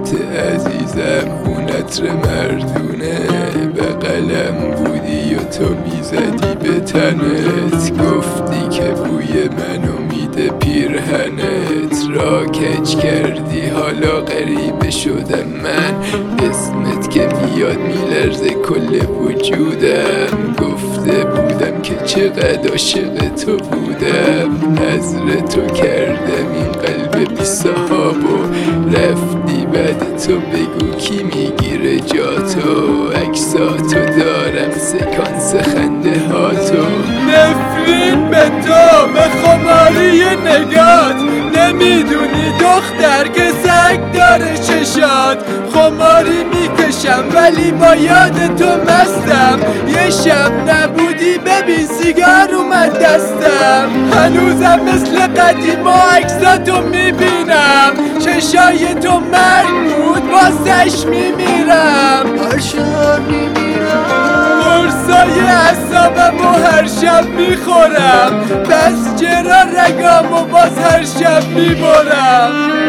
عزیزم هونتر مردونه، به قلم بودی و تو میزدی به تنت، گفتی که بوی منو میده پیرهنت، را کج کردی حالا غریبه شدم من، اسمت که میاد میلرزه کل وجودم، گفته بودم که چقدر عاشق تو بودم، نظر تو کردم این قلب بی صحابو، رفتی بعد تو بگو کی میگیره جاتو، عکساتو دارم سکانس خنده هاتو، نفرین به تو به خماری نگات، نمیدونی دختر که سگ داره چشات، خماری میکشم ولی با یاد تو مستم، یه شب نبودی ببین سیگار اومد دستم، هنوزم مثل قدیما عکساتو میبینم، چشای تو مرگ بود واسش میمیرم، هر شب میمیرم، قرصای اعصابم و هر شب میخورم، بس چرا رگام و باز هر شب میبرم.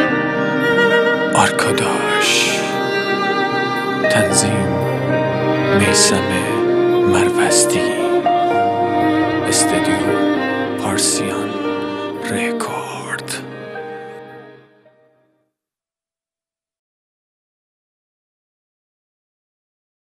آرکاداش، تنظیم میثم مروستی، استودیو پارسیان رکورد.